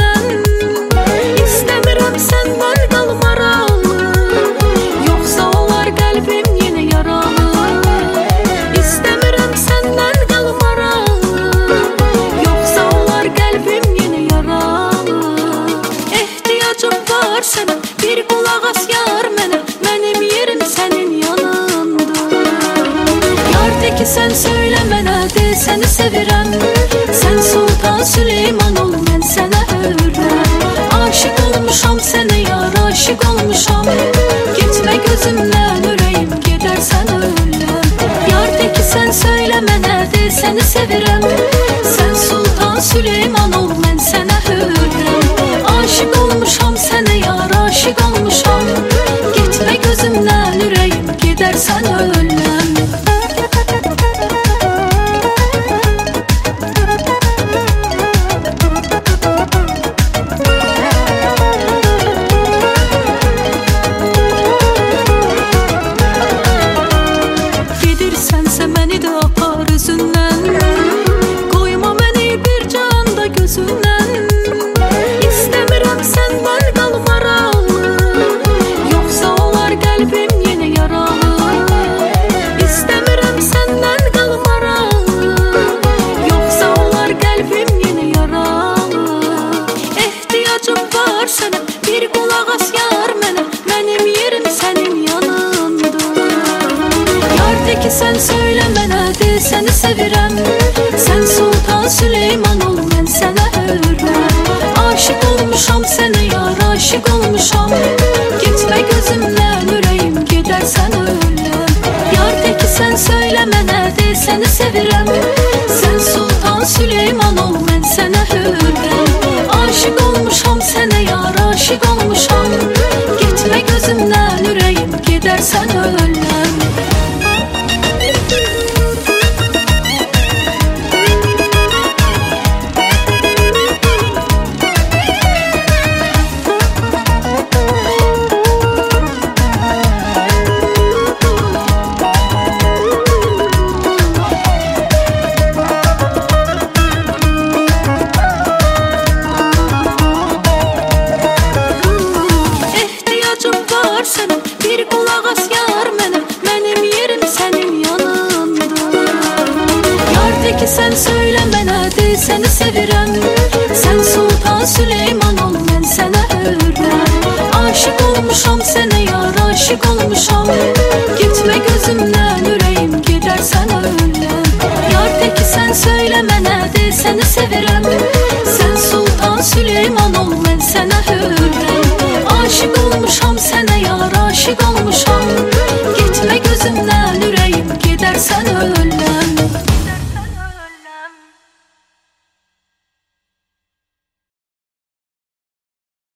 gözündən. İstəmirəm səndən qalmaralı, yoxsa olar qəlbim yenə yaralı. İstəmirəm səndən qalmaralı, yoxsa olar qəlbim yenə yaralı. Ehtiyacım var sənə, bir qulaq as yar mənə, mənim yerim sənin yanında. Yar de ki sən söylə mənə, de səni sevirəm. Sən Sultan Süleyman ol, mən sənə hürrəm. Aşık olmuşam sənə yar, aşık olmuşam. Gitmə gözümdən, ürəyim gedərsən öləm. Yar de ki sən söylə mənə, de səni sevirəm. Sən Sultan Süleyman ol, mən sənə hürrəm. Aşık olmuşam sənə yar, aşık olmuşam. Gitmə gözümdən, ürəyim gedərsən öləm. Bir qulaq as yar mənə, mənim yerim sənin yanında. Yar de ki sən söylə mənə, de səni sevirəm. Sən Sultan Süleyman ol, mən sənə hürrəm. Aşık olmuşam sənə yar, aşık olmuşam. Gitmə gözümdən, ürəyim gedərsən öləm. Yar de ki sən söylə mənə, de səni sevirəm. Sən Sultan Süleyman ol, mən sənə hürrəm. Aşık olmuşam sənə yar, aşık olmuşam. Gitmə gözümdən, ürəyim gedərsən öləm. Bir qulaq as yar mənə, mənim yerim sənin yanında. Yar de ki sən söylə mənə, de səni sevirəm. Sən Sultan Süleyman ol, mən sənə hürrəm. Aşık olmuşam sənə yar, aşık olmuşam. Gitmə gözümdən, ürəyim gedərsən öləm. Yar de ki sən söylə mənə, de səni sevirəm. Sən Sultan Süleyman ol, mən sənə hürrəm. Aşık olmuşam sənə yar, aşık olmuşam.